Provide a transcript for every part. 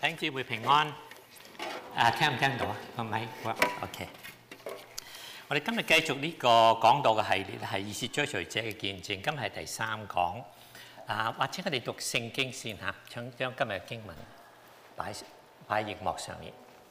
弟兄姊妹平安。聽唔聽到啊？個咪？OK。我哋今日繼續呢個講道嘅系列係以是追隨者嘅見證，今日係第3講。或者我哋讀聖經先嚇，將今日嘅經文擺喺熒幕上面。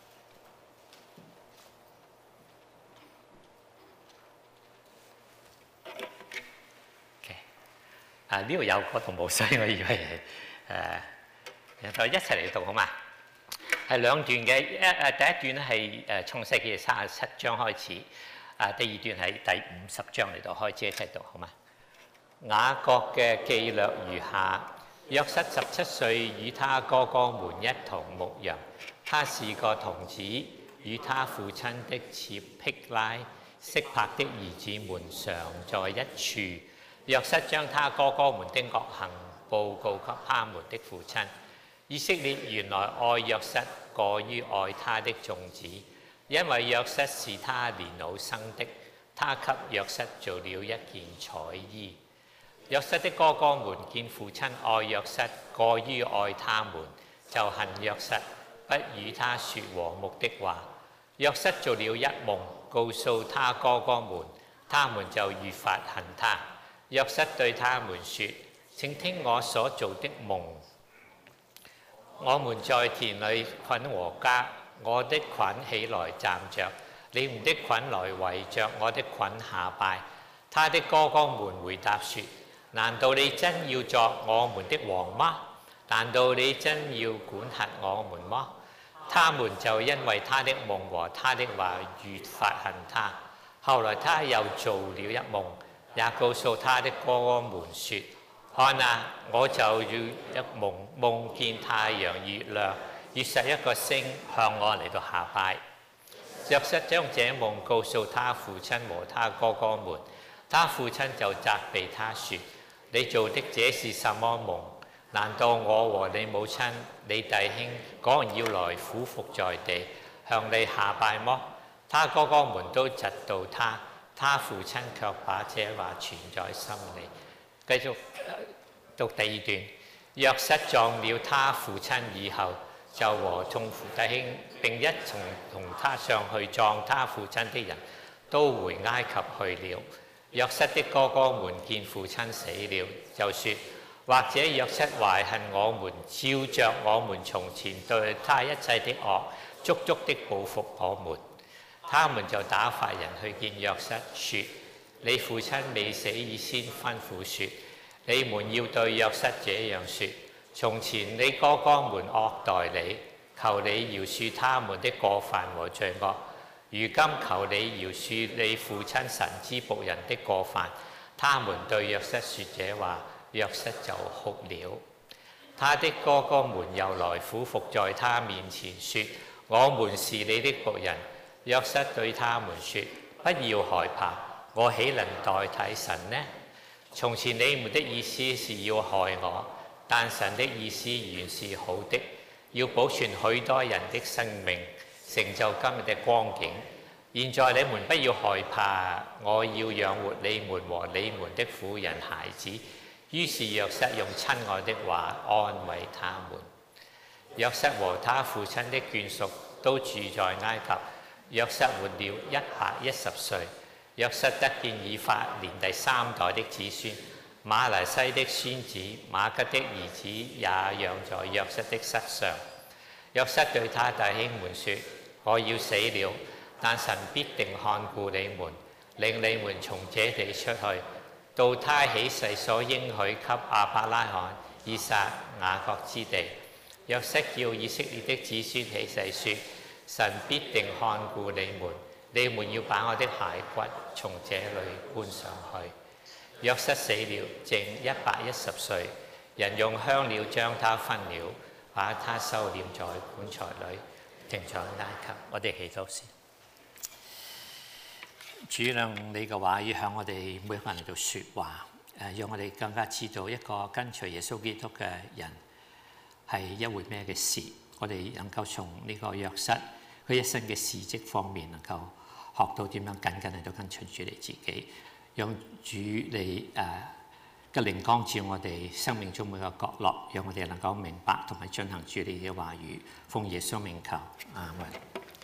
呢度有個同步，所以我以為就一齊嚟讀好嘛？係兩段嘅，第一段咧係創世記37章開始，第二段係第50章嚟到開始一齊讀好嘛？雅各嘅記略如下：約瑟17歲，與他哥哥們一同牧羊。他是個童子，與他父親的妾辟拉、色柏的兒子們常在一處。約瑟將他哥哥們的惡行報告給他們的父親。以色列原來愛約瑟過於愛他的眾子，因為約瑟是他年老生的，他給約瑟做了一件彩衣。約瑟的哥哥們見父親愛約瑟過於愛他們，就恨約瑟，不與他說和睦的話。約瑟做了一夢，告訴他哥哥們，他們就越發恨他。約瑟對他們說：請聽我所做的夢。我們在田裏捆禾稼，我的捆起來站着，你們的捆來圍着我的捆下拜。他的哥哥們回答說：難道你真要作我們的王嗎？難道你真要管轄我們嗎？他們就因為他的夢和他的話越發恨他。後來他又做了一夢，也告訴他的哥哥們說：看啊，我就要一夢，夢見太陽、月亮、21個星向我嚟到下拜。約瑟將這夢告訴他父親和他哥哥們，他父親就責備他說：你做的這是什麼夢？難道我和你母親、你弟兄果然要來俯伏在地，向你下拜麼？他哥哥們都嫉妒他，他父親卻把這話存在心裏。繼續讀第二段。約瑟撞了他父親以後，就和眾弟兄並一同同他上去撞他父親的人都回埃及去了。約瑟的哥哥們見父親死了，就說：或者約瑟懷恨我們，照着我們從前對他一切的惡，足足的報復我們。他們就打發人去見約瑟，說：你父親未死以先吩咐說，你們要對約瑟這樣說：從前你哥哥們惡待你，求你饒恕他們的過犯和罪惡。如今求你饒恕你父親神之僕人的過犯。他們對約瑟說這話，約瑟就哭了。他的哥哥們又來俯伏在他面前說：我們是你的僕人。約瑟對他們說：不要害怕，我豈能代替神呢？從前你們的意思是要害我，但神的意思原是好的，要保存許多人的生命，成就今日的光景。現在你們不要害怕，我要養活你們和你們的婦人孩子。於是約瑟用親愛的話安慰他們。約瑟和他父親的眷屬都住在埃及。約瑟活了110歲。約瑟得見以法蓮第3代的子孫。瑪拿西的孫子瑪吉的兒子也養在約瑟的膝上。約瑟對他弟兄們說：我要死了，但神必定看顧你們，令你們從這地出去，到他起誓所應許給亞伯拉罕、以撒、雅各之地。約瑟叫以色列的子孫起誓說：神必定看顧你們，你們要把我的骸骨從這裏搬上去。約瑟死了，正110歲。人用香料將他分了，把他收殮在棺材裏，停在埃及。我哋祈禱先。主，讓你嘅話語向我哋每一個人嚟到説話，讓我哋更加知道一個跟隨耶穌基督嘅人係一回咩嘅事。我哋能夠從呢個約瑟佢一生嘅事蹟方面，能夠學到點樣緊緊嚟到跟隨主你自己，讓主你嘅靈光照我哋生命中每個角落，讓我哋能夠明白同埋進行主你嘅話語，奉耶穌名求，阿門。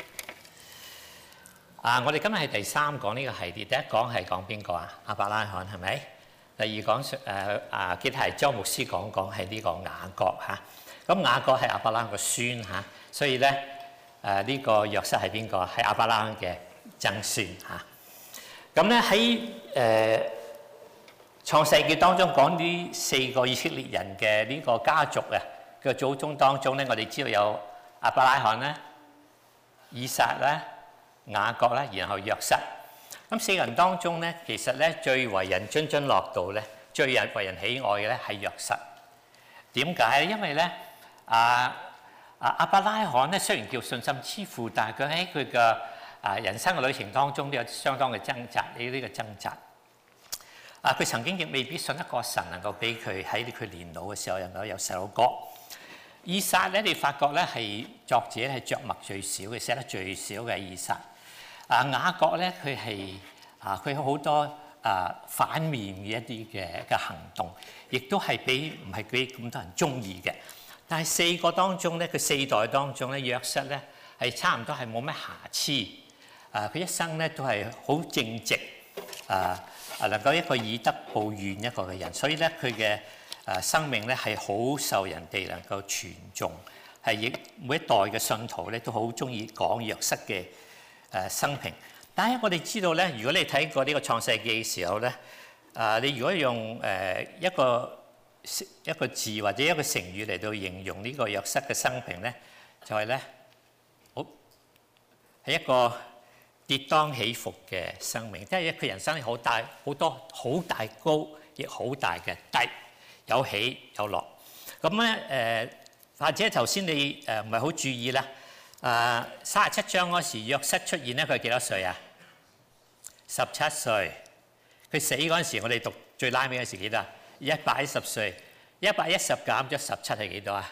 我哋今日係第三講呢個系列，第一講係講邊個啊？亞伯拉罕係咪？第二講記得係周牧師講係呢個雅各嚇。咁雅各係亞伯拉罕個孫嚇，所以咧呢個約瑟係邊個？係亞伯拉罕嘅曾孫嚇。咁咧喺創世記當中講呢4個以色列人嘅呢個家族嘅祖宗當中咧，我哋知道有亞伯拉罕咧、以撒咧、雅各咧，然後約瑟。咁4個人當中咧，其實咧最為人津津樂道咧，最為人喜愛嘅咧係約瑟。點解咧？因為咧亞伯拉罕咧雖然叫信心之父，但係佢喺佢嘅人生嘅旅程當中都有相當嘅掙扎。呢個掙扎佢曾經亦未必信得過神能夠俾佢喺佢年老嘅時候能夠有細路哥。以撒咧，你發覺咧係作者係著墨最少嘅，寫得最少嘅以撒。雅各咧，佢係佢有好多反面嘅一啲嘅行動，亦都係唔係俾咁多人中意嘅。但係4個當中咧，佢4代當中咧，約瑟咧係差唔多係冇咩瑕疵。佢一生咧都係好正直，能夠一個以德報怨一個嘅人，所以咧佢嘅生命咧係好受人哋能夠傳頌，係亦每一代嘅信徒咧都好中意講約瑟嘅生平。但係我哋知道咧，如果你睇過呢個創世記嘅時候咧，你如果用一個字或者一個成語嚟到形容呢個約瑟嘅生平咧，就係咧，係一個跌宕起伏嘅生命，即係佢人生好大好多好大高，亦好大嘅低，有起有落。咁咧或者頭先你唔係好注意啦。37章嗰時約瑟出現咧，佢係幾多歲啊？17歲。佢死嗰陣時，我哋讀最拉尾嗰時幾多啊？110歲。110減咗17係幾多啊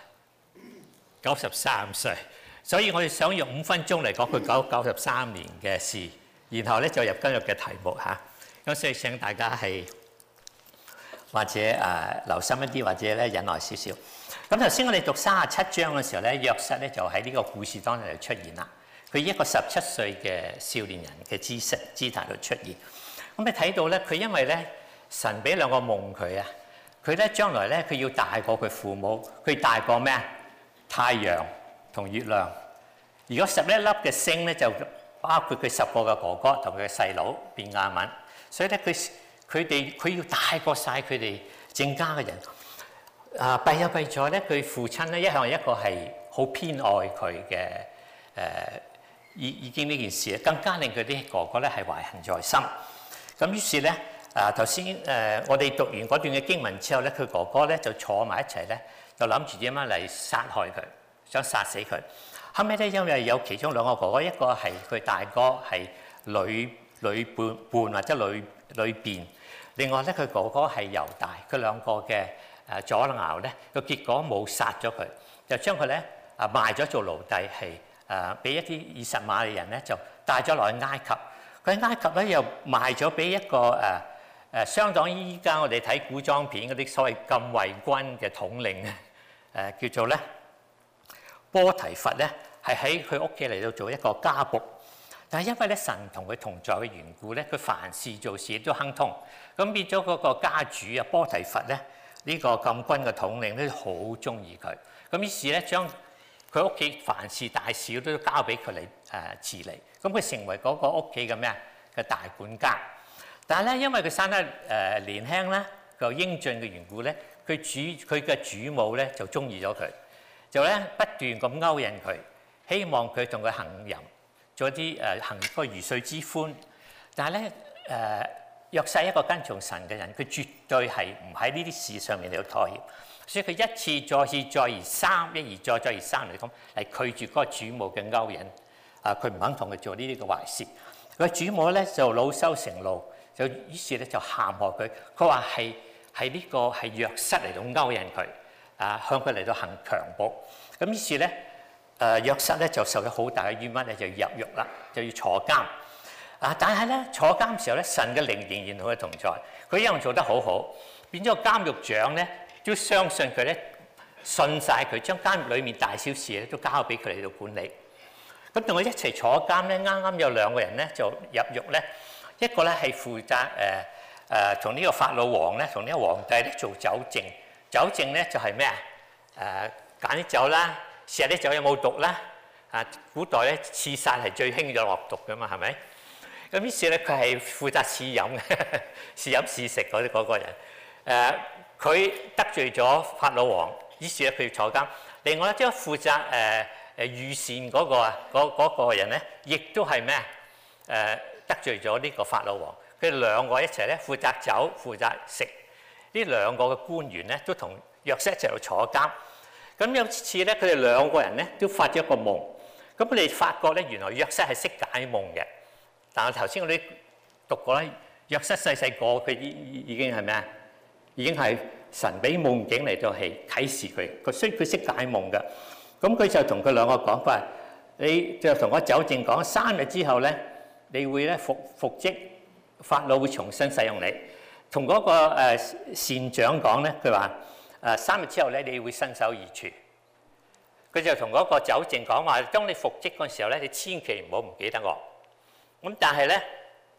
？93歲。所以我哋想用5分鐘嚟講佢93年嘅事，然後咧就入今日嘅題目嚇。咁所以請大家係或者留心一啲，或者咧忍耐少少。咁頭先我哋讀37章嘅時候咧，約瑟咧就喺呢個故事當中就出現啦。佢一個17歲嘅少年人嘅姿態度出現。咁你睇到咧，佢因為咧神俾2個夢佢啊，佢咧將來咧佢要大過佢父母，佢大過咩啊？太陽同月亮。如果11粒嘅星咧，就包括佢10個嘅哥哥同佢嘅細佬便雅憫。所以咧佢要大過晒佢哋正家嘅人。弊咗咧，佢父親咧一向係一個係好偏愛佢嘅已經呢件事咧，更加令佢啲哥哥咧係懷恨在心。咁於是咧頭先我哋讀完嗰段嘅經文之後咧，佢哥哥咧就坐埋一齊咧，就諗住點樣嚟殺害佢，想殺死佢。後尾咧，因為有其中2個哥哥，一個係佢大哥係女伴或者女變，另外咧佢哥哥係猶大，佢2個嘅阻撓咧，個結果冇殺咗佢，就將佢咧賣咗做奴隸，係俾一啲以實瑪利人咧就帶咗落去埃及。佢喺埃及咧又賣咗俾一個相當於依家我哋睇古裝片嗰啲所謂禁衛軍嘅統領叫做咧波提乏咧，係喺佢屋企嚟到做一個家僕。但係因為咧神同佢同在嘅緣故咧，佢凡事做事都亨通，咁變咗嗰個家主波提乏咧。呢個禁軍嘅統領咧好中意佢，咁於是咧將佢屋企凡事大小都交俾佢嚟治理，咁佢成為嗰個屋企嘅咩嘅大管家。但係咧，因為佢生得年輕咧，又英俊嘅緣故咧，佢嘅主母咧就中意咗佢，就咧不斷咁勾引佢，希望佢同佢行淫，做一啲行個如睡之歡。但係咧約瑟一個跟從神嘅人，佢絕對係唔喺呢啲事上面嚟到妥協，所以佢一次再次再而三，一而再再而三嚟講嚟拒絕嗰個主母嘅勾引。佢唔肯同佢做呢啲嘅壞事。佢主母咧就惱羞成怒，就於是咧就陷害佢。佢話係呢個係約瑟嚟到勾引佢，向佢嚟到行強暴。咁於是咧約瑟咧就受咗好大嘅冤屈咧，就要入獄啦，就要坐監。但係咧坐監嘅時候咧，神嘅靈仍然同佢同在，佢一樣做得好好。 變咗個監獄長咧都相信佢咧，信晒佢，將監獄裡面大小事咧都交俾佢嚟到管理。咁同佢一齊坐監咧，啱啱有兩個人咧就入獄咧，一個咧係負責同呢個法老王咧，同呢個皇帝咧做酒政。酒政咧就係咩啊？揀啲酒啦，試下啲酒有冇毒啦。古代咧刺殺係最興咗落毒噶嘛，係咪？咁於是咧佢係負責試飲嘅，試飲試食嗰個人。佢得罪咗法老王，於是咧佢要坐監。另外咧，即係負責御膳嗰個人咧，亦都係咩得罪咗呢個法老王。佢哋兩個一齊咧負責酒、負責食。呢兩個嘅官員咧都同約瑟一齊度坐監。咁有次咧，佢哋兩個人咧都發咗一個夢。咁佢哋發覺咧，原來約瑟係識解夢嘅。但係頭先我哋讀過咧，約瑟細細個佢已經係咩啊？已經係神俾夢境嚟到係啟示佢，所以佢識解夢嘅。咁佢就同佢兩個講法，你就同我酒政講，3日之後咧，你會咧復職，法老會重新使用你。同嗰個膳長講咧，佢話3日之後咧，你會身首異處。佢就同嗰個酒政講話，當你復職嗰陣時候咧，你千祈唔好唔記得我。咁但係咧，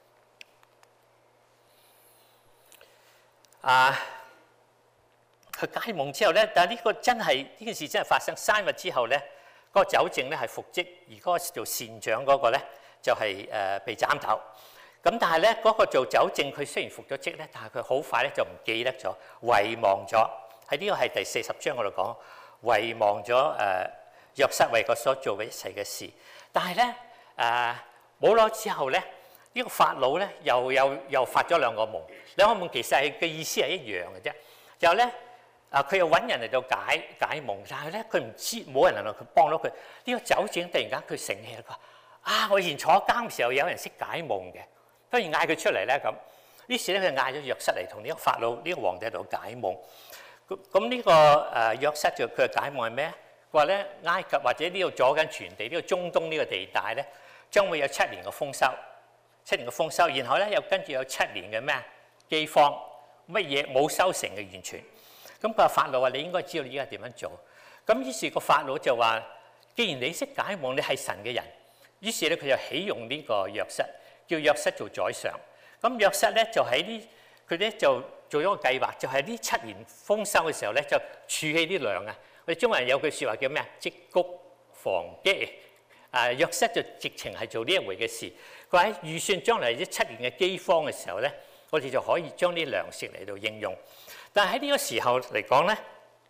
佢解夢之後咧，但係呢件事真係發生3日之後咧，嗰個酒政咧係復職，而嗰個做膳長嗰個咧就係被斬頭。咁但係咧，嗰個做酒政佢雖然復咗職咧，但係佢好快咧就唔記得咗，遺忘咗。喺呢個係第40章嗰度講，遺忘咗約瑟為佢所做嘅一切嘅事。但係咧冇耐之後咧，呢個法老咧又發咗兩個夢，兩個夢其實係嘅意思係一樣嘅啫。就咧佢又揾人嚟到解夢，但係咧佢唔知冇人能夠佢幫到佢。呢個酒政突然間佢醒起啦，佢話我以前坐監嘅時候有人識解夢嘅。不如嗌佢出嚟咧咁，於是咧佢嗌咗約瑟嚟同呢個法老呢個皇帝喺度解夢。咁呢個約瑟就佢嘅解夢係咩？佢話咧埃及或者呢度左緊全地呢個中東呢個地帶咧，將會有7年嘅豐收，7年嘅豐收，然後咧又跟住有7年嘅咩饑荒，乜嘢冇收成嘅完全。咁佢話法老話你應該知道你依家點樣做。咁於是個法老就話：既然你識解夢，你係神嘅人，於是咧佢就起用呢個約瑟。叫約瑟做宰相，咁約瑟咧就喺佢咧就做咗個計劃，就係呢7年豐收嘅時候咧就儲起啲糧啊！我哋中國人有句説話叫咩啊？積穀防饑。約瑟就直情係做呢一回嘅事。佢喺預算將來呢7年嘅饑荒嘅時候咧，我哋就可以將啲糧食嚟到應用。但係喺呢個時候嚟講咧，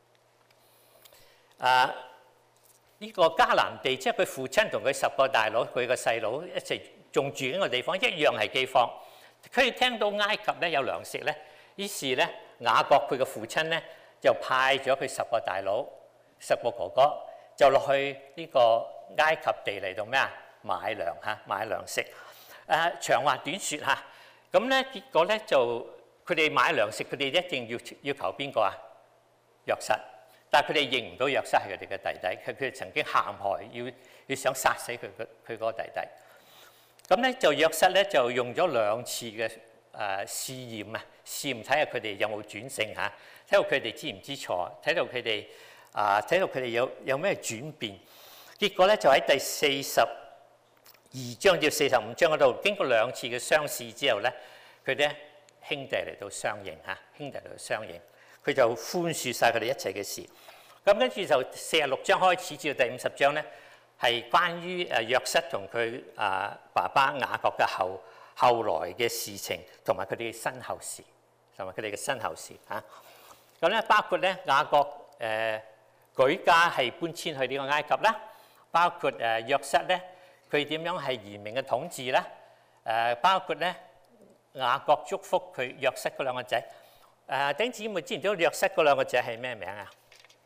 呢個迦南地即係佢父親同佢10個大佬，佢個細佬一齊仲住緊個地方，一樣係饑荒。佢哋聽到埃及咧有糧食咧，於是咧雅各佢嘅父親咧就派咗佢10個大佬、10個哥哥，就落去呢個埃及地嚟到咩啊？買糧食。長話短説嚇，咁咧結果咧就佢哋買糧食，佢哋一定要求邊個啊？約瑟。但係佢哋認唔到約瑟係佢哋嘅弟弟，佢哋曾經陷害，要想殺死佢嗰個弟弟。咁咧就約瑟咧就用咗2次嘅試驗啊，試驗睇下佢哋有冇轉性嚇，睇到佢哋知唔知錯，睇到佢哋有咩轉變。結果咧就喺第42章至45章嗰度，經過2次嘅相試之後咧，佢哋兄弟嚟到相認嚇，兄弟嚟到相認，佢就寬恕晒佢哋一切嘅事。咁跟住就46章開始至到第50章咧，係關於約瑟同佢爸爸雅各嘅後來嘅事情，同埋佢哋嘅身後事，嚇。咁咧包括咧雅各舉家係搬遷去呢個埃及啦，包括約瑟咧佢點樣係嚴明嘅統治啦，包括咧雅各祝福佢約瑟嗰2個仔。弟兄姊妹知唔知道約瑟嗰2個仔係咩名啊？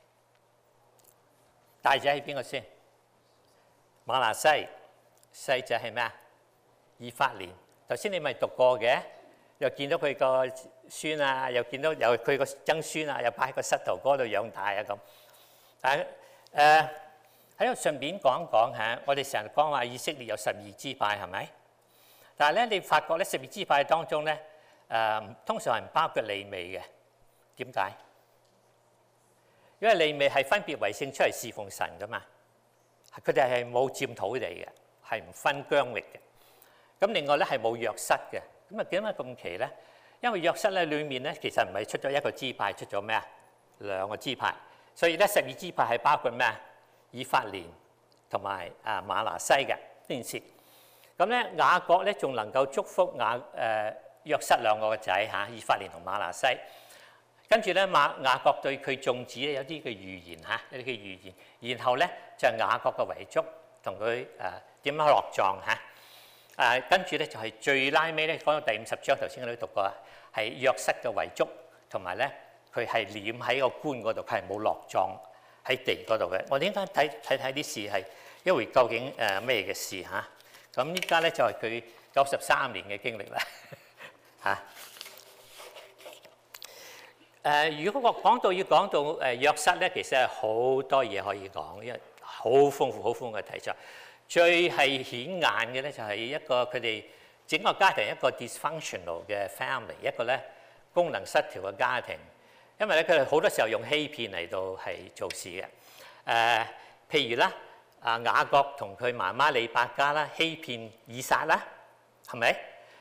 大仔係邊個先？馬拿西。細仔係咩啊？以法蓮。頭先你咪讀過嘅，又見到佢個孫啊，又見到有佢個曾孫啊，又擺喺個膝頭哥度養大啊咁。但係喺度順便講一講嚇，我哋成日講話以色列有12支派係咪？但係咧你發覺咧12支派當中咧通常係唔包括利未嘅， 點解？因為利未係分別為聖出嚟侍奉神噶嘛，佢哋係冇佔土地嘅，係唔分疆域嘅。咁另外咧係冇約瑟嘅。咁啊點解咁奇咧？因為約瑟咧裏面咧其實唔係出咗一個支派，出咗咩啊？兩個支派。所以咧12支派係包括咩啊？以法蓮同埋瑪拿西嘅呢件事。咁咧雅各咧仲能夠祝福約瑟兩個嘅仔嚇，以法蓮同瑪拿西。跟住咧雅各對佢眾子咧有啲嘅預言嚇，有啲嘅預言。然後咧就係雅各嘅遺囑同佢點樣落葬嚇。跟住咧就係最拉尾咧講到第50章，頭先我都讀過啦，係約瑟嘅遺囑，同埋咧佢係殮喺個棺嗰度，佢係冇落葬喺地嗰度嘅。我哋應該睇啲事係一回究竟咩嘅事嚇。咁依家咧就係佢93年嘅經歷啦嚇。如果我講到約瑟咧，其實係好多嘢可以講，因為好豐富嘅題材。最係顯眼嘅咧，就係一個佢哋整個家庭一個 dysfunctional 嘅 family， 一個咧功能失調嘅家庭。因為咧佢哋好多時候用欺騙嚟到係做事嘅。譬如啦，雅各同佢媽媽利百加啦，欺騙以撒啦，係咪？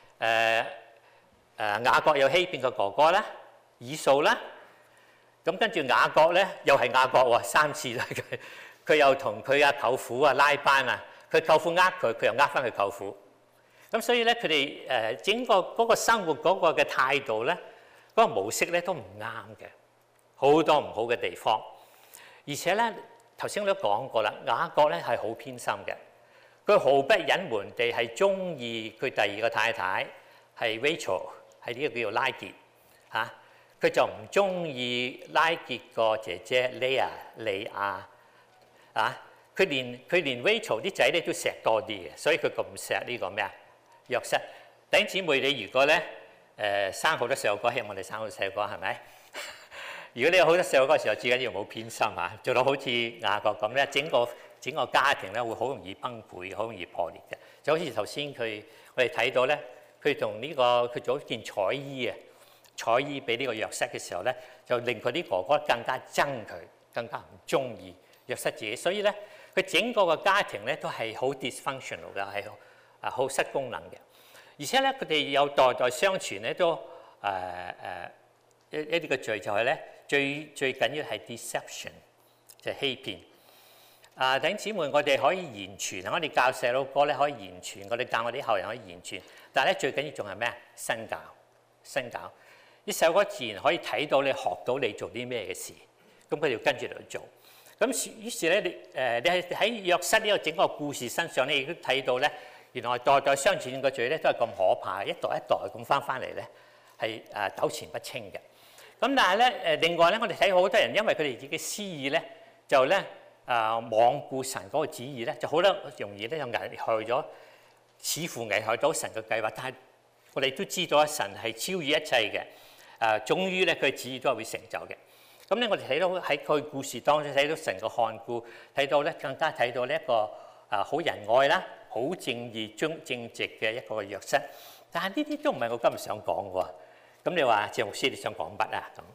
雅各又欺騙個哥哥啦，以掃啦。咁跟住雅各咧，又係雅各喎，3次啦佢又同佢舅父拉班啊。佢舅父佢又翻佢舅父，咁所以咧佢哋整個嗰個生活嗰個嘅態度咧，嗰個模式咧都唔啱嘅，好多唔好嘅地方。而且咧頭先我都講過啦，雅各咧係好偏心嘅，佢毫不隱瞞地係中意佢第二個太太係 Rachel， 係呢個叫做拉結嚇，佢就唔中意拉結個姐姐利亞啊。佢連 Rachel 啲仔咧都錫多啲嘅，所以佢咁錫呢個咩啊？約瑟。弟兄姊妹，你如果咧生好多細路哥，希望我哋生好多細路哥係咪？如果你有好多細路哥嘅時候，最緊要唔好偏心嚇，做到好似雅各咁咧，整個家庭咧會好容易崩潰，好容易破裂嘅。就好似頭先我哋睇到咧，佢同呢個佢做一件彩衣俾呢個約瑟嘅時候咧，就令佢啲哥哥更加憎佢，更加唔中意約瑟自己，所以咧。佢整個嘅家庭咧都係好 dysfunctional 嘅，係好失功能嘅。而且咧佢哋有代代相傳咧都一啲嘅罪就係咧最緊要係 deception， 就係欺騙。弟兄姊妹，我哋可以言傳，我哋教細路哥咧可以言傳，我哋教我啲後人可以言傳，但係咧最緊要仲係咩啊？身教。啲細路哥自然可以睇到你學到你做啲咩嘅事，咁佢哋跟住嚟做。咁於是咧，你係喺約瑟呢個整個故事身上咧，亦都睇到咧，原來代代相傳嘅罪咧都係咁可怕，一代一代咁翻嚟咧，係糾纏不清嘅。咁但係咧另外咧，我哋睇好多人因為佢哋自己私意咧，就咧罔顧神嗰個旨意咧，就好容易咧就危害咗，似乎危害到神嘅計劃。但係我哋都知道神係超越一切嘅，終於咧佢嘅旨意都係會成就嘅。咁咧，我哋睇到喺佢故事當中睇到神嘅看顧，睇到咧更加睇到呢一個好仁愛啦、好正義、正直嘅一個約瑟。但係呢啲都唔係我今日想講嘅喎。咁你話謝牧師，你想講乜啊？咁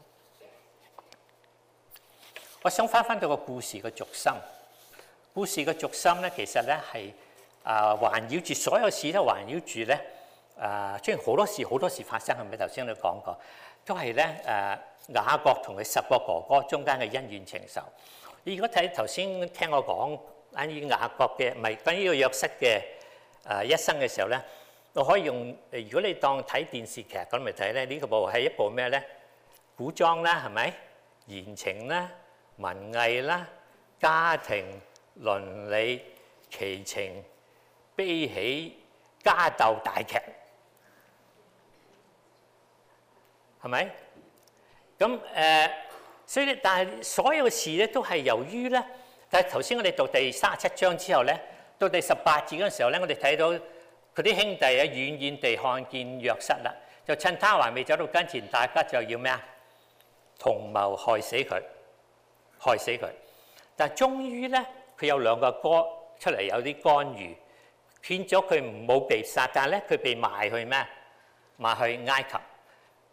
我想翻到個故事嘅軸心。故事嘅軸心咧，其實咧係環繞住所有事都環繞住咧雖然好多事發生，係咪頭先你講過，都係咧雅各同佢10個哥哥中間嘅恩怨情仇。你如果睇頭先聽我講關於雅各嘅，唔係關於呢個約瑟嘅一生嘅時候咧，我可以用如果你當睇電視劇咁嚟睇咧，呢個部係一部咩咧？古裝啦，係咪？言情啦、文藝啦、家庭倫理、奇情、悲喜、家鬥大劇，係咪？咁所以咧，但係所有事咧都係由於咧，但係頭先我哋讀第37章之後咧，到第18節嗰陣時候咧，我哋睇到佢啲兄弟啊遠遠地看見約瑟啦，就趁他還未走到跟前，大家就要咩啊？同謀害死佢。但係終於咧，佢有2個哥出嚟有啲干預，勸咗佢冇被殺，但係咧佢被賣去咩？賣去埃及。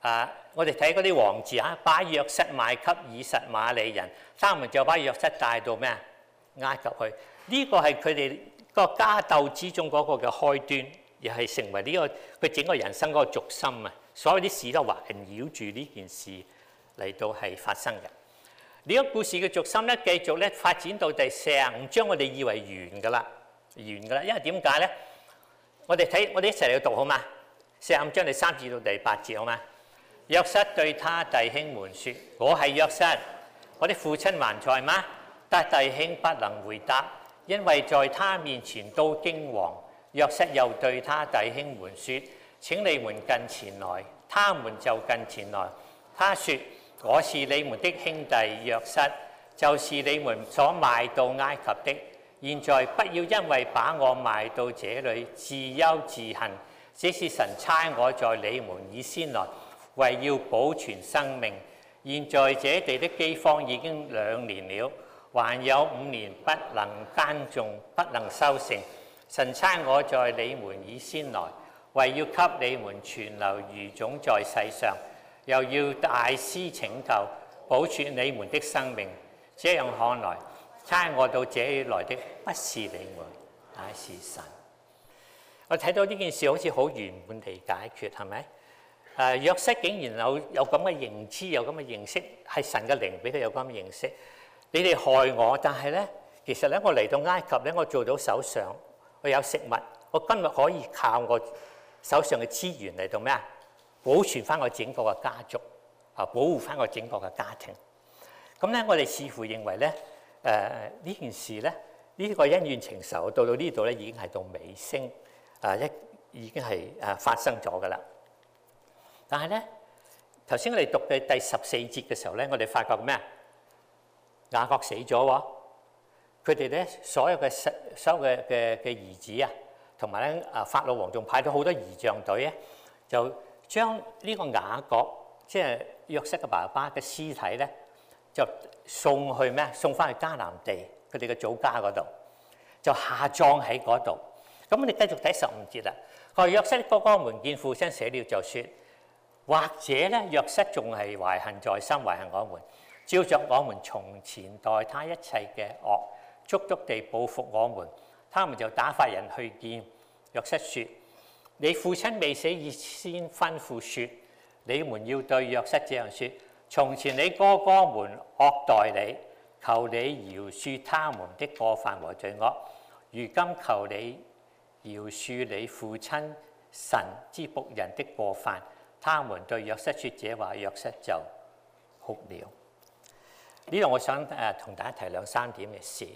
我哋睇嗰啲王子把約瑟賣給以實瑪利人，他們就把約瑟帶到咩埃及去。呢個係佢哋個家鬥之中嗰個嘅開端，亦係成為呢個佢整個人生嗰個軸心啊！所有啲事都環繞住呢件事嚟到係發生嘅。呢個故事嘅軸心咧，繼續咧發展到第45章，我哋以為完㗎啦，因為點解咧？我哋一齊嚟讀好嘛？45章第3節到第8節好嘛？約瑟對他弟兄們說：我係約瑟，我的父親還在嗎？但弟兄不能回答，因為在他面前都驚惶。約瑟又對他弟兄們說：請你們近前來。他們就近前來。他說：我是你們的兄弟約瑟，就是你們所賣到埃及的。現在不要因為把我賣到這裡自憂自恨，這是神差我在你們以先來，為要保存生命。現在這地的饑荒已經2年了，還有5年不能耕種，不能收成。神差我在你們以先來，為要給你們存留餘種在世上，又要大施拯救，保存你們的生命。這樣看來，差我到這裡來的不是你們，乃是神。我睇到呢件事好似好圓滿地解決，係咪？約瑟竟然有咁嘅認知，有咁嘅認識，係神嘅靈俾佢有咁嘅認識。你哋害我，但係咧，其實咧，我嚟到埃及咧，我做到首相，我有食物，我今日可以靠我手上嘅資源嚟到咩啊？保存翻我整個嘅家族，保護翻我整個嘅家庭。咁咧，我哋似乎認為咧，呢件事咧，呢個恩怨情仇到呢度咧，已經係到尾聲，已經係發生咗噶啦。但係咧，頭先我哋讀嘅第14節嘅時候咧，我哋發覺咩啊？雅各死咗喎，佢哋咧所有嘅兒子啊，同埋咧法老王仲派咗好多儀仗隊咧，就將呢個雅各即係約瑟嘅爸爸嘅屍體咧，就送去咩？送翻去迦南地佢哋嘅祖家嗰度，就下葬喺嗰度。咁我哋繼續睇15節啦。佢話約瑟哥哥們見父親死了，就説：或者咧，約瑟仲係懷恨在心，懷恨我們，照着我們從前待他一切嘅惡，足足地報復我們。他們就打發人去見約瑟，説：你父親未死以先吩咐説，你們要對約瑟這樣説：從前你哥哥們惡待你，求你饒恕他們的過犯和罪惡。如今求你饒恕你父親神之僕人的過犯。他們對約瑟説這話，約瑟就哭了。呢度我想同大家提2、3點嘅事。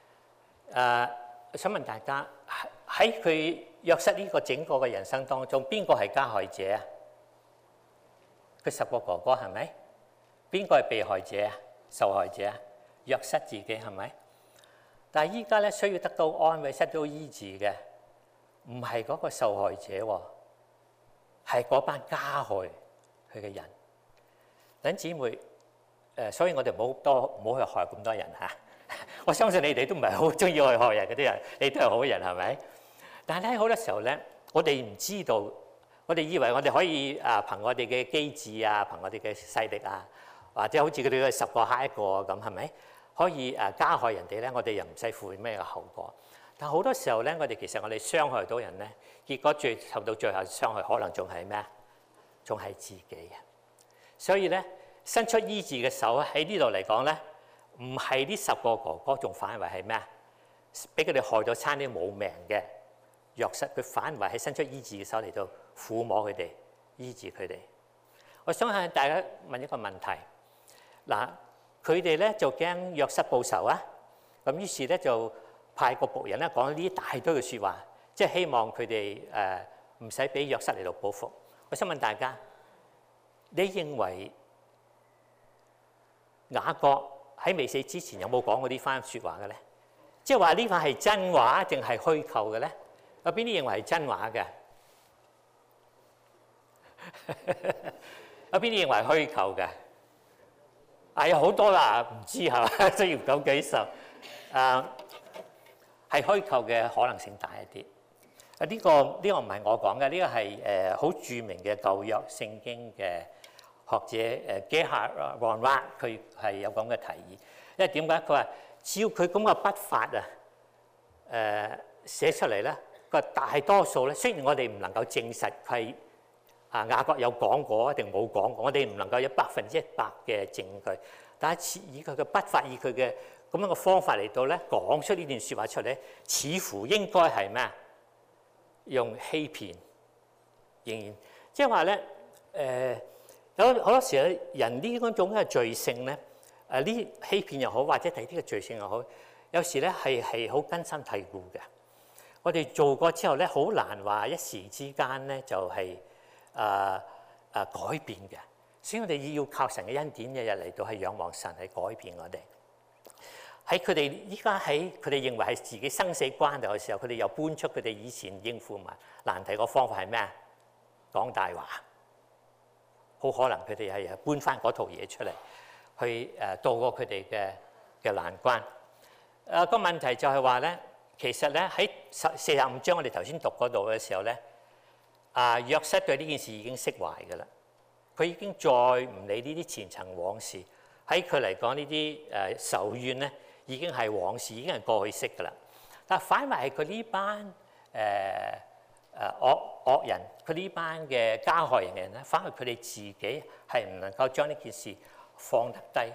想問大家喺佢約瑟呢個整個嘅人生當中，邊個係加害者啊？佢10個哥哥係咪？邊個係被害者啊？受害者啊？約瑟自己係咪？但係依家咧需要得到安慰、得到醫治嘅，唔係嗰個受害者喎。係嗰班加害佢嘅人，弟兄姊妹，所以我哋唔好去害咁多人嚇。我相信你哋都唔係好中意去害人嗰啲人，你都係好人係咪？但係咧好多時候咧，我哋唔知道，我哋以為我哋可以憑我哋嘅機智啊，憑我哋嘅勢力啊，或者好似佢哋嘅10個蝦1個咁，係咪可以加害人哋咧？我哋又唔使負咩嘅後果。但好多時候咧，我哋傷害到人咧，結果受到最後傷害，可能仲係咩啊？仲係自己嘅。所以咧，伸出醫治嘅手喺呢度嚟講咧，唔係呢10個哥哥，仲反為係咩啊？俾佢哋害咗差啲冇命嘅約瑟，佢反為係伸出醫治嘅手嚟到撫摸佢哋，醫治佢哋。我想向大家問一個問題，嗱，佢哋咧就驚約瑟報仇啊，咁於是咧就派個僕人咧講呢一大堆嘅説話，即係希望佢哋唔使俾約瑟嚟到報復。我想問大家，你認為雅各喺未死之前有冇講過呢番説話嘅咧？即係話呢番係真話定係虛構嘅咧？有邊啲認為係真話嘅？有邊啲認為虛構嘅？有好多啦，唔知係嘛？需要唔夠舉手。係虛構嘅可能性大一啲。呢個唔係我講嘅，呢個係好著名嘅舊約聖經嘅學者Gerhard von Rad 佢係有咁嘅提議，因為點解？佢話只要佢咁嘅筆法寫出嚟咧，個大多數咧，雖然我哋唔能夠證實佢係雅各有講過定冇講過，我哋唔能夠有100%嘅證據，但係以佢嘅筆法，以佢嘅咁樣嘅方法嚟到咧講出呢段説話出嚟，似乎應該係咩啊？用欺騙，仍然即係話咧有好多時咧，人呢種嘅罪性咧，呢欺騙又好，或者第啲嘅罪性又好，有時咧係好根深蒂固嘅。我哋做過之後咧，好難話一時之間咧就係改變嘅。所以我哋要靠神嘅恩典，日日嚟到係仰望神，係改變我哋。喺佢哋依家喺佢哋認為係自己生死關頭嘅時候，佢哋又搬出佢哋以前應付埋難題個方法係咩啊？講大話。好可能佢哋係搬翻嗰套嘢出嚟，去渡過佢哋嘅難關。個問題就係話咧，其實咧喺45章我哋頭先讀嗰度嘅時候咧，約瑟對呢件事已經釋懷㗎啦。佢已經再唔理呢啲前塵往事，喺佢嚟講呢啲仇怨咧已經係往事，已經係過去式㗎啦。但反為係佢呢班惡人，佢呢班嘅加害人嘅人咧，反而佢哋自己係唔能夠將呢件事放得低。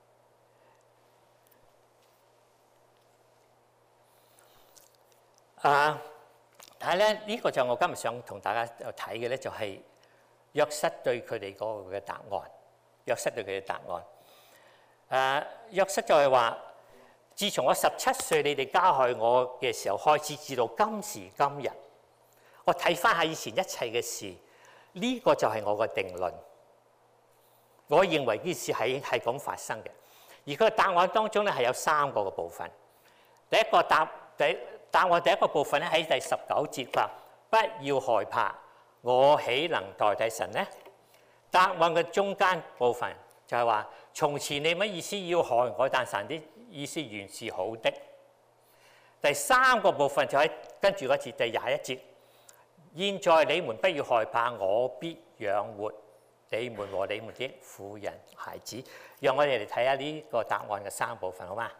但係咧呢個就我今日想同大家睇嘅咧，就係約瑟對佢哋嗰個嘅答案。約瑟對佢嘅答案，約瑟就係話：自從我17歲你哋加害我嘅時候開始，至到今時今日。我睇翻下以前一切嘅事，呢個就係我個定論。我認為呢事係咁發生嘅。而佢嘅答案當中咧係有3個嘅部分。第一個答案第一個部分咧喺第19節話：不要害怕，我豈能代替神呢？答案嘅中間部分就係話：從前你乜意思要害我，但神啲意思原是好的。第3個部分就喺跟住嗰節第21節。現在你們不要害怕，我必養活你們和你們的婦人孩子。讓我哋嚟睇下呢個答案嘅3部分，好嗎？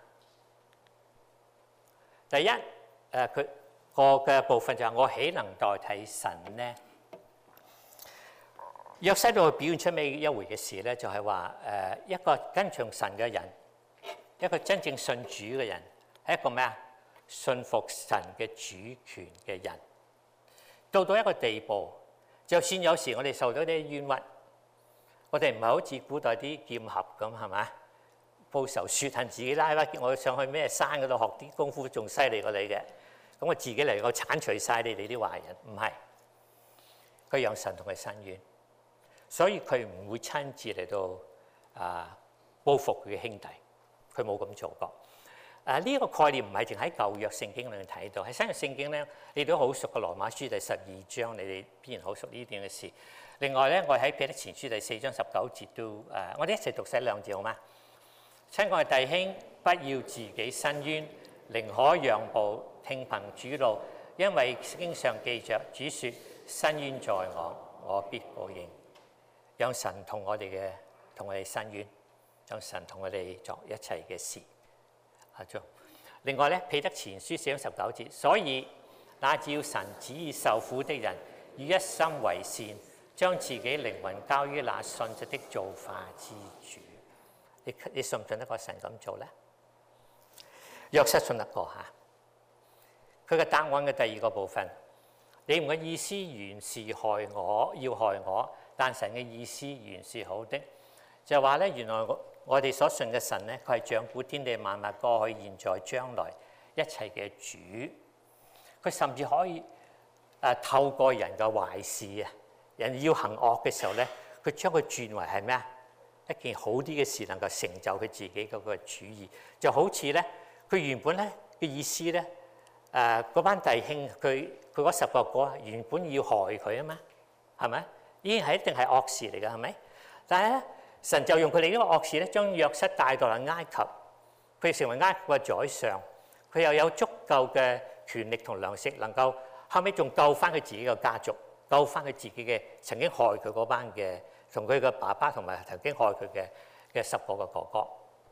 第一，佢個嘅部分就係我豈能代替神呢？約瑟度表現出咩一回嘅事咧？就係話一個跟從神嘅人，一個真正信主嘅人，係一個咩啊？信服神嘅主權嘅人。到一個地步，就算有時我哋受到啲冤屈，我哋唔係好似古代啲劍俠咁，係咪？報仇雪恨自己拉翻，我上去咩山嗰度學啲功夫仲犀利過你嘅，咁我自己嚟個剷除晒你哋啲壞人，唔係。佢讓神同佢伸冤，所以佢唔會親自嚟到報復佢嘅兄弟，佢冇咁做過。呢個概念唔係淨喺舊約聖經裏面睇到，喺新約聖經咧，你哋都好熟嘅羅馬書第12章，你哋必然好熟呢段嘅事。另外咧，我喺彼得前書第4章19節都我哋一齊讀晒2字好嗎？親愛弟兄，不要自己伸冤，寧可讓步，聽憑主怒，因為經上記着主說：伸冤在我，我必報應。讓神同我哋伸冤，讓神同我哋作一切嘅事。另外咧，彼得前書4章19節，所以那照神旨意受苦的人，要一心為善，將自己靈魂交於那信實的造化之主。你信唔信得過神咁做咧？約瑟信得過嚇。佢嘅答案嘅第2個部分，你們嘅意思原是害我，要害我，但神嘅意思原是好的。就係話咧，原來我哋所信嘅神咧，佢係掌管天地萬物過去、現在、將來一切嘅主。佢甚至可以透過人嘅壞事啊，人要行惡嘅時候咧，佢將佢轉為係咩啊？一件好啲嘅事，能夠成就佢自己嗰個主意。就好似咧，佢原本咧嘅意思咧，嗰班弟兄佢嗰10個哥原本要害佢啊嘛，係咪？已經係一定係惡事嚟㗎，係咪？但係咧，神就用佢哋呢個惡事咧，將約瑟帶到嚟埃及，佢成為埃及嘅宰相，佢又有足夠嘅權力同糧食，能夠後尾仲救翻佢自己嘅家族，救翻佢自己嘅曾經害佢嗰班嘅同佢嘅爸爸同埋曾經害佢嘅10個嘅哥哥。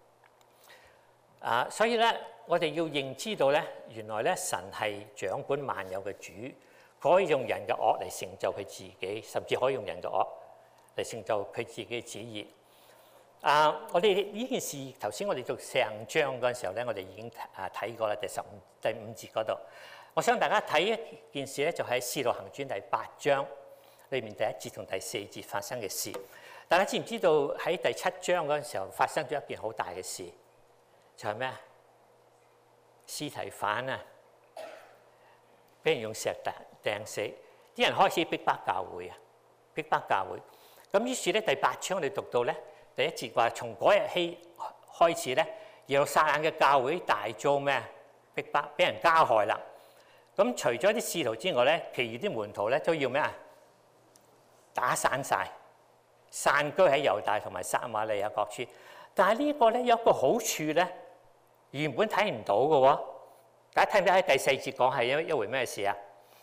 所以咧，我哋要認知到咧，原來咧神係掌管萬有嘅主，可以用人嘅惡嚟成就佢自己，甚至可以用人嘅惡嚟成就佢自己嘅旨意。我哋呢件事頭先我哋讀4章嗰陣時候咧，我哋已經睇過啦，第5節嗰度。我想大家睇一件事咧，就喺《使徒行傳》第8章裏面第1節同第4節發生嘅事。大家知唔知道喺第7章嗰陣時候發生咗一件好大嘅事？就係咩啊？司提反啊，俾人用石掟死，啲人開始逼迫教會啊，逼迫教會。咁於是咧，第8章我哋讀到咧，第1節話從嗰日起開始咧，耶路撒冷嘅教會大遭咩逼迫，俾人加害啦。咁除咗啲使徒之外咧，其餘啲門徒咧都要咩啊？打散晒，散居喺猶大同埋撒瑪利亞各處。但係呢個咧有一個好處咧，原本睇唔到嘅喎。大家睇唔睇喺第4節講係一回咩事啊？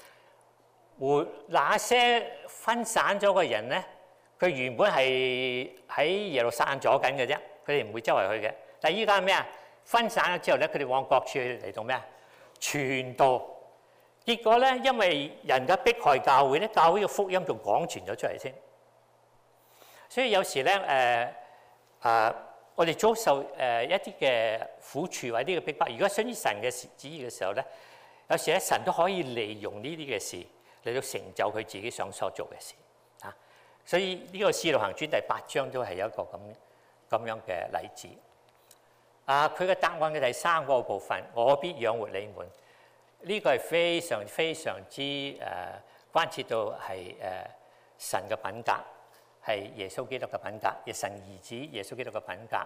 那些分散咗嘅人咧，佢原本係喺耶路撒冷阻緊嘅啫，佢哋唔會周圍去嘅。但係依家係咩啊？分散咗之後咧，佢哋往各處嚟到咩啊？傳道。結果咧，因為人嘅迫害教會咧，教會嘅福音仲廣傳咗出嚟添。所以有時咧，我哋遭受一啲嘅苦處或者啲嘅逼迫，如果順於神嘅旨意嘅時候咧，有時咧神都可以利用呢啲嘅事嚟到成就佢自己想所做嘅事啊。所以呢個《使徒行傳》第8章都係有一個咁樣嘅例子。佢嘅答案嘅第3個部分，我必養活你們。呢個係非常非常之關切到係神嘅品格，係耶穌基督嘅品格，亦神兒子耶穌基督嘅品格。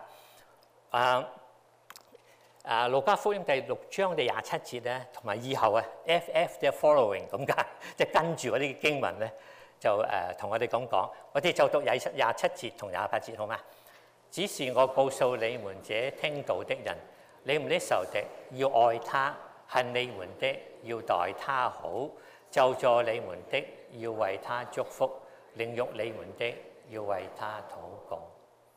路加福音第6章第27節咧，同埋以後啊 ，FF 即係 following 咁解，即係跟住嗰啲經文咧，就同我哋咁講。我哋就讀27節同28節好嗎？只是我告訴你們這聽道的人，你們的仇敵要愛他。恨你們的要待他好，咒詛你們的要為他祝福，凌辱你們的要為他禱告。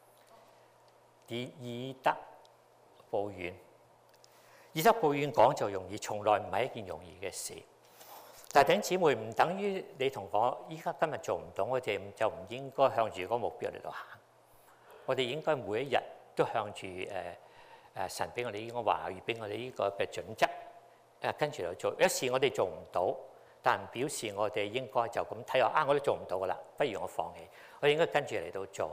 以德報怨，以德報怨講就容易，從來唔係一件容易嘅事。但係弟兄姊妹，唔等於你同我依家今日做唔到，我哋就唔應該向住嗰個目標嚟到行。我哋應該每一日都向住神俾我哋呢個話語，俾我哋呢個嘅準則。跟住嚟做，有時我哋做唔到，但唔表示我哋應該就咁睇話我都做唔到噶啦，不如我放棄。我應該跟住嚟到做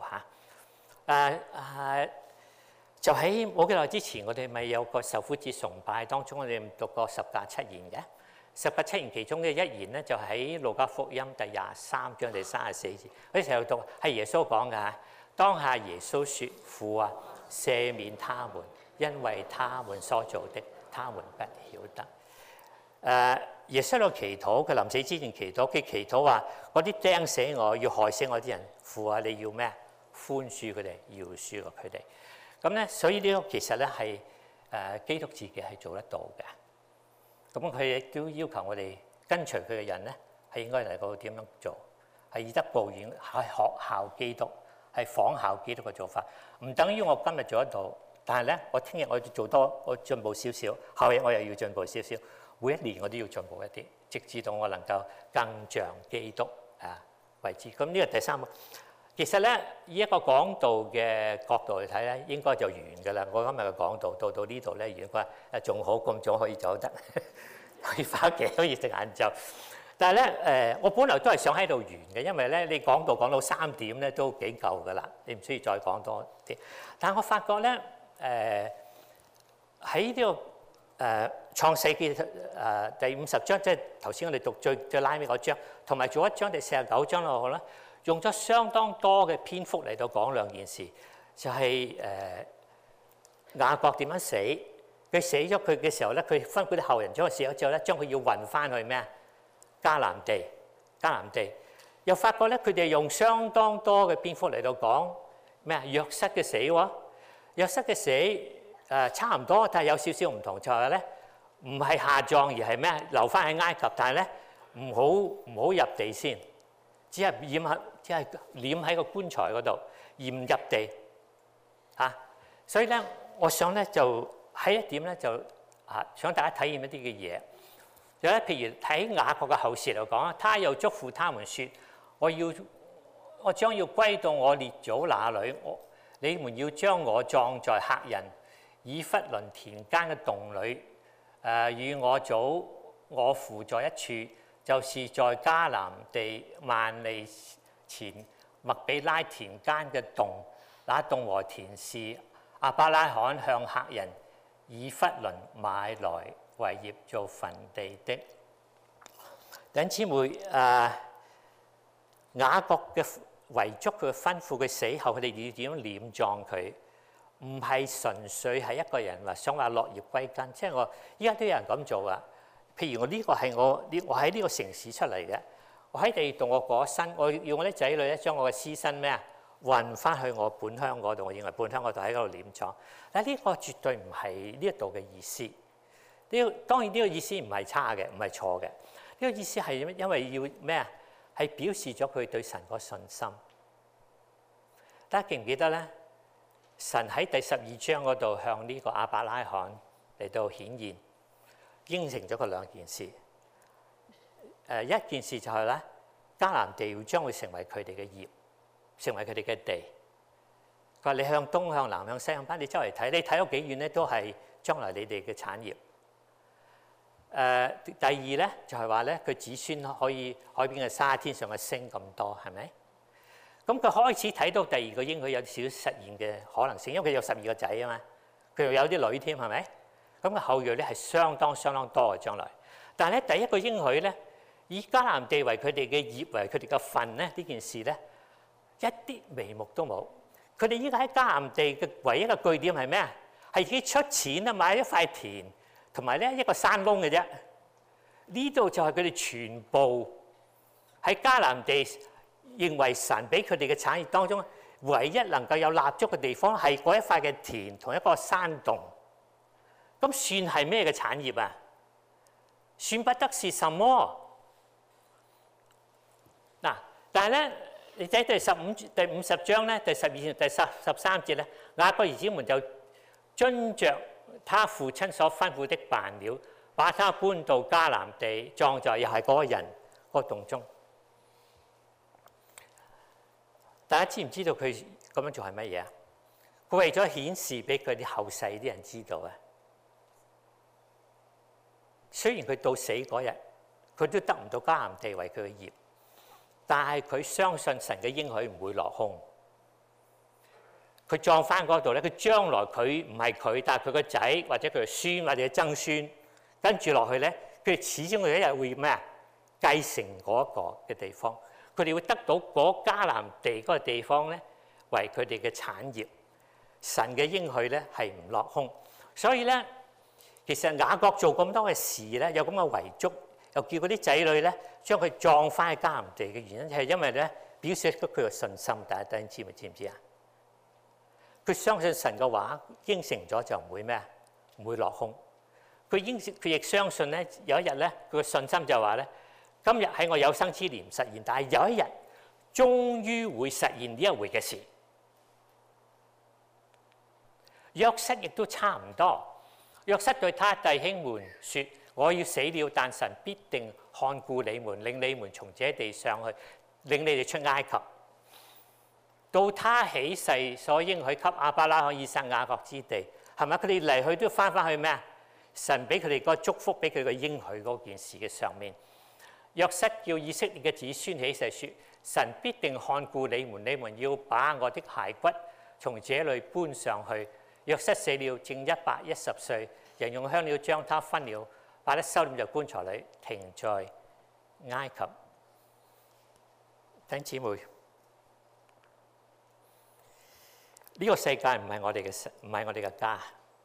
嚇。就喺冇幾耐之前，我哋咪有個受苦節崇拜當中，我哋讀過十架七言嘅。十架七言其中嘅一言咧，就喺路加福音第23章第34節。我哋成日讀係耶穌講嘅嚇。當下耶穌説：父啊，赦免他們，因為他們所做的，他們不曉得。耶穌喺度祈禱，佢臨死之前祈禱，佢祈禱話：嗰啲釘死我、要害死我啲人，父啊，你要咩？寬恕佢哋，饒恕過佢哋。咁咧，所以呢個其實咧係基督自己係做得到嘅。咁佢亦都要求我哋跟隨佢嘅人咧，係應該嚟到點樣做？係以德報怨，係學效基督，係仿效基督嘅做法。唔等於我今日做得到，但係咧，我聽日我要做多，我進步少少，後日我又要進步少少。每一年我都要進步一啲，直至到我能夠更像基督為止。咁呢個第三個，其實咧以一個講道嘅角度嚟睇咧，應該就完㗎啦。我今日嘅講道到呢度咧，如果仲好咁早可以走得，可以翻屋企可以食晏晝。但係咧我本來都係想喺度完嘅，因為咧你講道講到3點咧都幾夠㗎啦，你唔需要再講多啲。但係我發覺咧喺呢個創世記第50章，即係頭先我哋讀最拉尾嗰章，同埋做一章第49章落去啦，用咗相當多嘅篇幅嚟到講兩件事，就係雅各點樣死，佢死咗佢嘅時候咧，佢吩咐啲後人將佢死咗之後咧，將佢要運翻去咩啊？迦南地，又發覺咧佢哋用相當多嘅篇幅嚟到講咩啊？約瑟嘅死喎，約瑟嘅死。差唔多，但係有少少唔同，就係咧唔係下葬而係咩？留翻喺埃及，但係咧唔好入地先， 只係攆喺個棺材嗰度，而唔入地嚇。所以咧，我想咧就喺一點咧就想大家體驗一啲嘅嘢。有咧，譬如睇雅各嘅後事嚟講，他又囑咐他們說：我將要歸到我列祖那裏，你們要將我葬在赫人以弗倫田間嘅洞裏，與我祖我父在一處，就是在迦南地萬利前麥比拉田間嘅洞。那洞和田是亞伯拉罕向赫人以弗倫買來為業做墳地的。弟兄姊妹，雅各嘅遺囑，佢吩咐佢死後，佢哋要點樣殮葬佢？唔係純粹係一個人想話落葉歸根，即係我依家都有人咁做啊。譬如我呢個係我喺呢個城市出嚟嘅，我喺地度我過身，我要我啲仔女咧將我嘅屍身咩啊運翻去我本鄉嗰度，我認為本鄉嗰度喺嗰度殮葬。但係呢個絕對唔係呢一度嘅意思。當然呢個意思唔係差嘅，唔係錯嘅。呢個意思係因為要咩啊？係表示咗佢對神個信心。大家記唔記得咧？神喺第12章嗰度向呢個亞伯拉罕嚟到顯現，應承咗佢兩件事。一件事就係咧，迦南地將會成為佢哋嘅業，成為佢哋嘅地。佢話：你向東、向南、向西、向北，你周圍睇，你睇到幾遠咧，都係將來你哋嘅產業。第二咧就係話咧，佢子孫可以海邊嘅沙、天上嘅星咁多，係咪？咁佢開始睇到第二個應許有少少實現嘅可能性，因為佢有12個仔啊嘛，佢又有啲女添，係咪？咁個後裔咧係相當多嘅將來。但係咧第一個應許咧，以迦南地為佢哋嘅業，為佢哋嘅份咧，呢件事咧一啲眉目都冇。佢哋依家喺迦南地嘅唯一嘅據點係咩啊？係自己出錢啊買一塊田，同埋咧一個山窿嘅啫。呢度就係佢哋全部喺迦南地認為神俾佢哋嘅產業當中，唯一能夠有立足嘅地方係嗰一塊嘅田同一個山洞。咁算係咩嘅產業啊？算不得是什麼嗱。但係咧，你睇第50章咧，第12至第13節咧，雅各兒子們就遵着他父親所吩咐的辦了，把他搬到迦南地，葬在又係嗰個人嗰個洞中。大家知唔知道佢咁樣做係乜嘢啊？佢為咗顯示俾佢啲後世啲人知道啊。雖然佢到死嗰日，佢都得唔到迦南地為佢嘅業，但係佢相信神嘅應許唔會落空。佢葬翻嗰度咧，佢將來佢唔係佢，但係佢個仔或者佢嘅孫或者曾孫跟住落去咧，佢哋始終有一日會咩啊？繼承嗰個嘅地方。佢哋會得到嗰迦南地嗰個地方咧，為佢哋嘅產業。神嘅應許咧係唔落空，所以咧，其實雅各做咁多嘅事咧，有咁嘅遺囑，又叫嗰啲仔女咧將佢葬翻喺迦南地嘅原因，係因為咧表示咗佢嘅信心。大家知唔知啊？佢相信神嘅話，應承咗就唔會咩啊？唔會落空。佢亦相信咧，有一日咧，佢嘅信心就話咧。今日喺我有生之年唔實現，但係有一日終於會實現呢一回嘅事。約瑟亦都差唔多。約瑟對他弟兄們說：我要死了，但神必定看顧你們，領你們從這地上去，領你哋出埃及。到他起誓所應許給亞伯拉罕、以撒、雅各之地，係咪？佢哋嚟去都翻去咩啊？神俾佢哋個祝福，俾佢個應許嗰件事嘅上面。約瑟叫以色列嘅子孫起誓說：神必定看顧你們，你們要把我的骸骨從這裏搬上去。約瑟死了，正110歲，人用香料將他分了，把他收斂在棺材裏，停在埃及。弟兄姊妹，呢個世界唔係我哋嘅家。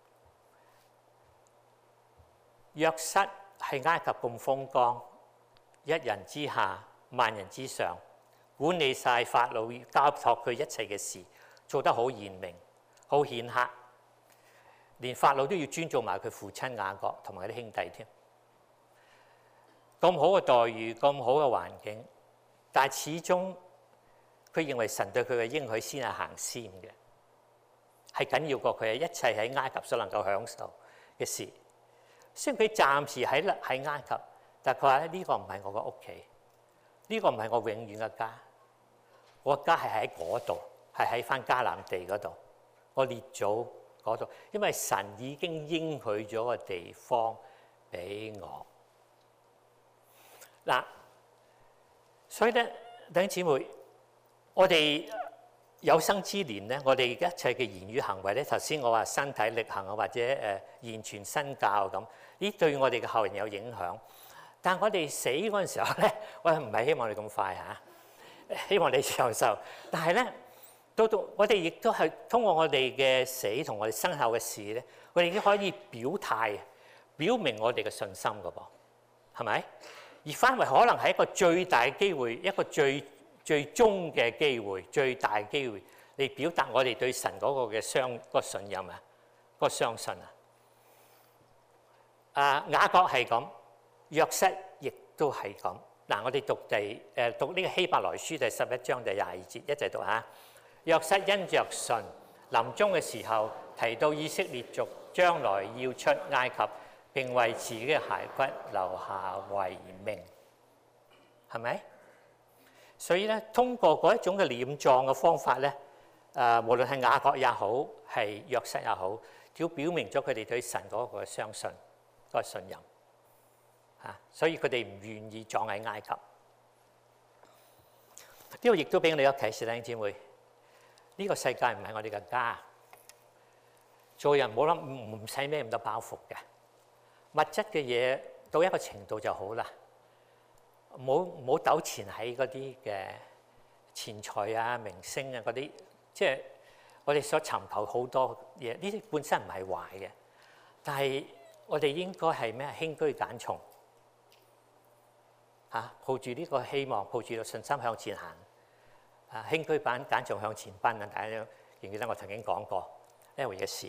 約瑟喺埃及咁風光。一人之下，萬人之上，管理晒法老交託佢一切嘅事，做得好嚴明、好顯赫，連法老都要尊重埋佢父親雅各同埋啲兄弟添。咁好嘅待遇，咁好嘅環境， 但係始終佢認為神對佢嘅應許先係行先嘅，係緊要過佢一切喺埃及所能夠享受嘅事。雖然佢暫時喺埃及，但係佢話咧，呢個唔係我嘅屋企，呢個唔係我永遠嘅家，我嘅家係喺嗰度，係喺翻迦南地嗰度，我列祖嗰度，因為神已經應許咗個地方俾我。嗱，所以咧，弟兄姊妹，我哋有生之年咧，我哋一切嘅言語行為咧，頭先我話身體力行啊，或者言傳身教咁，呢對我哋嘅後人有影響。但係我哋死嗰陣時候咧，我唔係希望你咁快嚇，希望你長壽。但係咧，到我哋亦都係通過我哋嘅死同我哋身後嘅事咧，我哋已經可以表態，表明我哋嘅信心㗎噃，係咪？而翻為可能係一個最大嘅機會，一個最終嘅機會，最大嘅機會嚟表達我哋對神嗰個嘅信任啊，嗰個相信啊。雅各係咁，約瑟亦都係咁。嗱，我哋讀呢個希伯來書第11章第22節，一齊讀下。約瑟因着信，臨終嘅時候提到以色列族將來要出埃及，並為自己嘅骸骨留下遺命，係咪？所以咧，通過嗰一種嘅殮葬嘅方法咧，無論係雅各也好，係約瑟也好，都表明咗佢哋對神嗰個相信、嗰個信任嚇。所以佢哋唔願意葬喺埃及。呢個亦都俾我哋一個啟示，弟兄姊妹，呢個世界唔係我哋嘅家。做人冇諗唔使咩咁多包袱嘅，物質嘅嘢到一個程度就好啦。唔好糾纏喺嗰啲嘅錢財啊、明星啊嗰啲，即係我哋所尋求好多嘢，呢啲本身唔係壞嘅，但係我哋應該係咩？輕居簡從嚇，抱住呢個希望，抱住個信心向前行啊！輕居簡從向前奔啊！大家記唔記得我曾經講過呢回嘅事？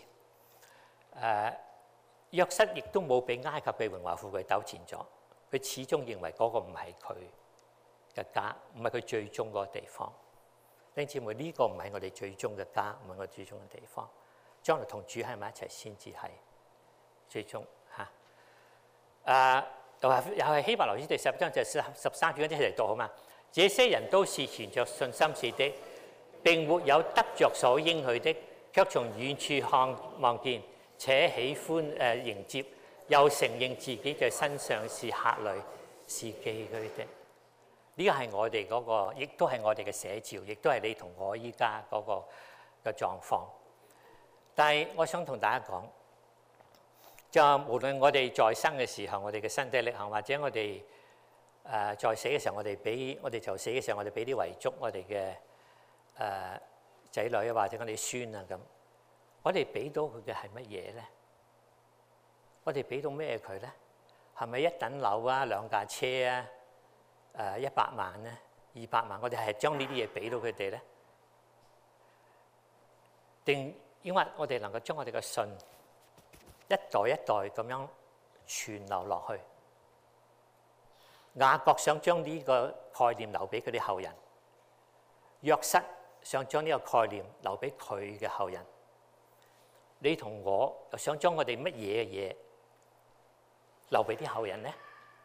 約瑟亦都冇俾埃及嘅榮華富貴糾纏咗。佢始終認為嗰個唔係佢嘅家，唔係佢最終嗰個地方。弟兄姊妹，呢個唔係我哋最終嘅家，唔係我哋最終嘅地方。將來同主喺埋一齊先至係最終嚇。又係希伯來書第10章就13節嗰啲嚟讀好嘛？這些人都是存着信心是的，並沒有得着所應許的，卻從遠處望見，且喜歡迎接。又承認自己在身上是客旅，是寄居的。呢個係我哋嗰個，亦都係我哋嘅寫照，亦都係你同我依家嗰個嘅狀況。但係我想同大家講，就無論我哋在生嘅時候，我哋嘅身體力行，或者我哋在死嘅時候，我哋就死嘅時候，我哋俾啲遺囑我哋嘅仔女或者我哋孫啊咁，我哋俾到佢嘅係乜嘢咧？我哋俾到咩佢咧？係咪一等樓啊、2架車啊、100萬咧、200萬？我哋係將呢啲嘢俾到佢哋咧，定因為我哋能夠將我哋嘅信一代一代咁樣傳流落去？雅各想將呢個概念留俾佢啲後人，約瑟想將呢個概念留俾佢嘅後人。你同我又想將我哋乜嘢嘅嘢留俾啲後人咧？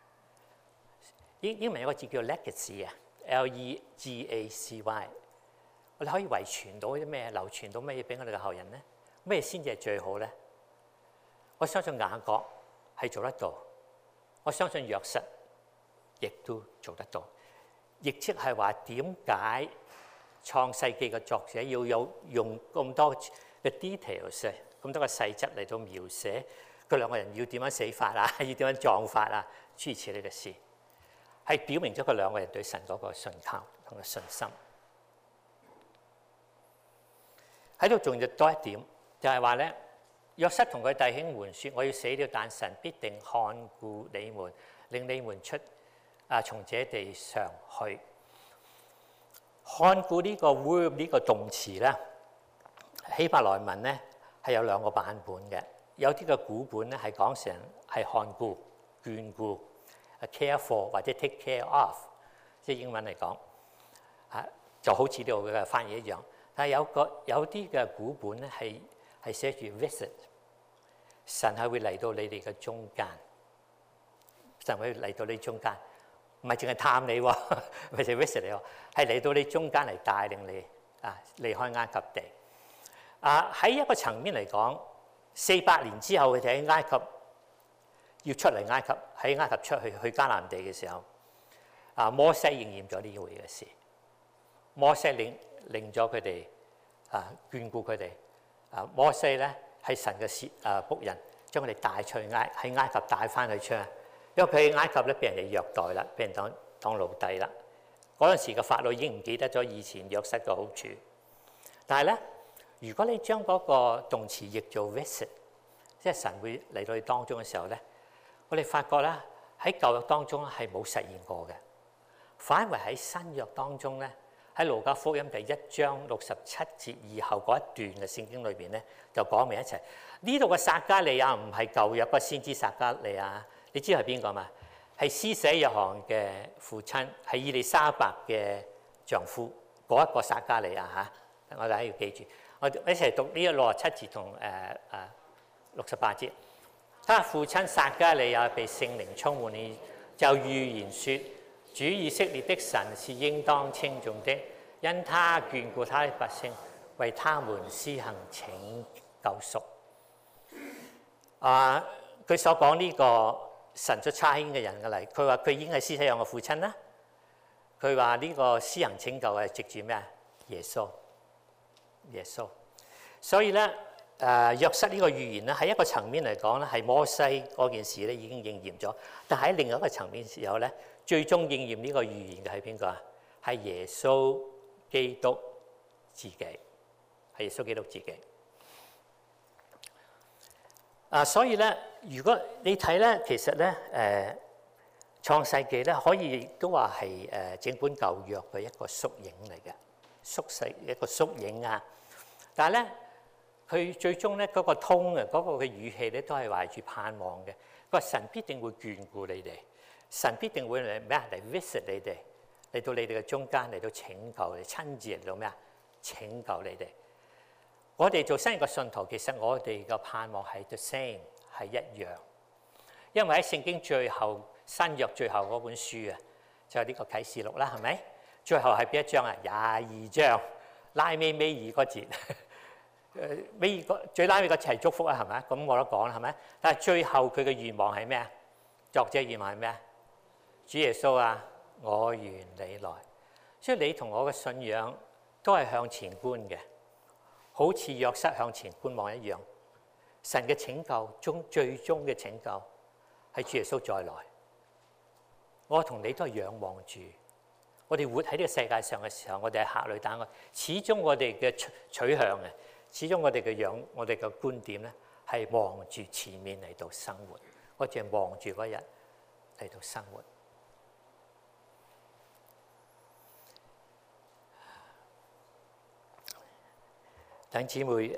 英文有個字叫 legacy 啊 ，Legacy。我哋可以遺傳到啲咩？流傳到乜嘢俾我哋嘅後人咧？咩先至係最好咧？我相信雅各係做得到，我相信約瑟亦都做得到。亦即係話點解創世記嘅作者要用咁多嘅 details， 咁多嘅細則嚟到描寫佢兩個人要點樣死法啊，要點樣葬法啊，諸如此類嘅事，係表明咗佢兩個人對神嗰個信靠同埋信心。喺度仲要多一點，就係話咧，約瑟同佢弟兄們説：我要死了，但神必定看顧你們，令你們從這地上去。看顧呢個 verb 呢個動詞咧，希伯來文咧係有兩個版本嘅。有啲嘅古本咧係講成係看顧、眷顧 care for 或者 take care of， 即係英文嚟講就好似呢度嘅翻譯一樣。但係有啲嘅古本咧係寫住 visit， 神係會嚟到你哋嘅中間，神會嚟到你中間，唔係淨係探你喎，唔係淨係 visit 你喎，係嚟到你中間嚟帶領你離開埃及地。喺一個層面嚟講，400年之後佢哋喺埃及要出嚟埃及，喺埃及出去迦南地嘅時候，摩西應驗咗呢回嘅事。摩西令咗佢哋眷顧佢哋。摩西咧係神嘅僕人，將佢哋帶出去喺埃及帶翻去出去，因為佢喺埃及咧俾人哋虐待啦，俾人當奴隸啦。嗰陣時嘅法老已經唔記得咗以前約瑟嘅好處，但係咧，如果你將嗰個動詞譯做 visit， 即係神會嚟到你當中嘅時候咧，我哋發覺咧喺舊約當中係冇實現過嘅，反為喺新約當中咧，喺路加福音第1章67節以後嗰一段嘅聖經裏邊咧，就講明一齊。呢度嘅撒迦利亞唔係舊約個先知撒迦利亞，你知係邊個嘛？係施洗約翰嘅父親，係以利沙伯嘅丈夫嗰一個撒迦利亞嚇。我大家要記住，我一齊讀呢個67節同68節。他父親撒迦利亞被聖靈充滿了，就預言說：主以色列的神是應當稱頌的，因他眷顧他的百姓，為他們施行拯救贖。佢所講呢個神所差遣嘅人嘅嚟，佢話佢已經係施洗約翰嘅父親啦。佢話呢個施行拯救係藉住咩啊？耶穌。所以咧，約瑟呢個預言咧，喺一個層面嚟講咧，係摩西嗰件事咧已經應驗咗。但喺另一個層面時候咧，最終應驗呢個預言嘅係邊個啊？係耶穌基督自己，係耶穌基督自己。所以咧，如果你睇咧，其實咧，創世記咧，可以都話係整本舊約嘅一個縮影嚟嘅，一個縮影啊。但係咧，佢最終咧嗰個通啊，嗰個嘅語氣咧，都係懷住盼望嘅。佢話神必定會眷顧你哋，神必定會嚟咩啊？嚟 visit 你哋，嚟到你哋嘅中間，嚟到拯救你，親自嚟到咩啊？拯救你哋。我哋做新約嘅信徒，其實我哋嘅盼望係 the same， 係一樣。因為喺聖經最後新約最後嗰本書啊，就係呢個啟示錄啦，係咪？最後係邊一章啊？22章，拉尾二個節。最拉尾個詞係祝福啊，係咪？咁我都講啦，係咪？但係最後佢嘅願望係咩啊？作者願望係咩啊？主耶穌啊，我願你來。所以你同我嘅信仰都係向前觀嘅，好似約瑟向前觀望一樣。神嘅拯救最終嘅拯救係主耶穌再來。我同你都係仰望住。我哋活喺呢個世界上嘅時候，我哋係客旅，但係始終我哋嘅取向嘅，始終我哋嘅樣，我哋嘅觀點咧，係望住前面嚟到生活。我淨係望住嗰日嚟到生活。弟兄姊妹，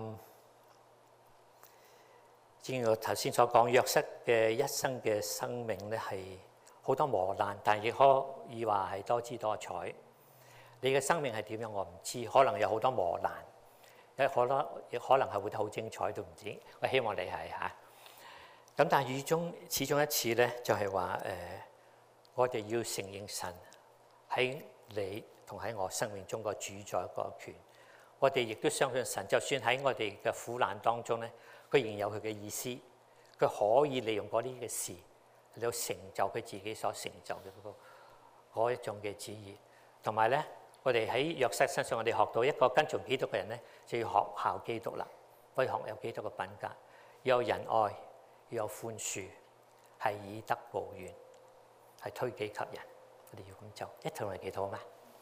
正如我頭先所講，約瑟嘅一生嘅生命咧係好多磨難，但亦可以話係多姿多彩。你嘅生命係點樣？我唔知，可能有好多磨難，亦可能係活得好精彩都唔知。我希望你係嚇。咁但係始終一次咧，就係話我哋要承認神喺你同喺我生命中個主宰個權。我哋亦都相信神，就算喺我哋嘅苦難當中咧，佢仍然有佢嘅意思，佢可以利用嗰啲嘅事嚟到成就佢自己所成就嘅嗰一種嘅旨意。同埋咧，我哋喺約瑟身上，我哋學到一個跟從基督嘅人咧，就要學效基督啦，可以學有基督嘅品格，要有仁愛，要有寬恕，係以德報怨，係推己及人。我哋要咁做，一同嚟祈禱嘛。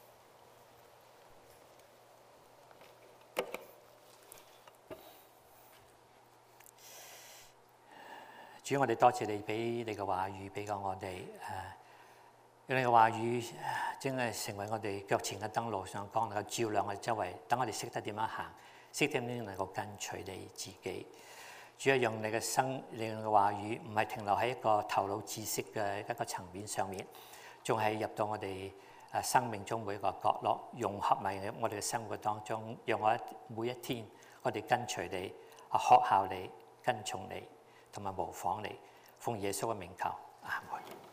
主，我哋多謝你俾你嘅話語俾過我哋，讓你嘅話語真係成為我哋腳前嘅燈，路上光，能夠照亮我哋周圍，等我哋識得點樣行，識得點樣能夠跟隨你自己。主啊，讓你嘅話語唔係停留喺一個頭腦知識嘅一個層面上面， 仲係入到我哋生命中每個角落，融合埋我哋嘅生活當中，讓我每一天我哋跟隨你，學效你，跟從你，同埋模仿你，奉耶穌嘅名求，阿門。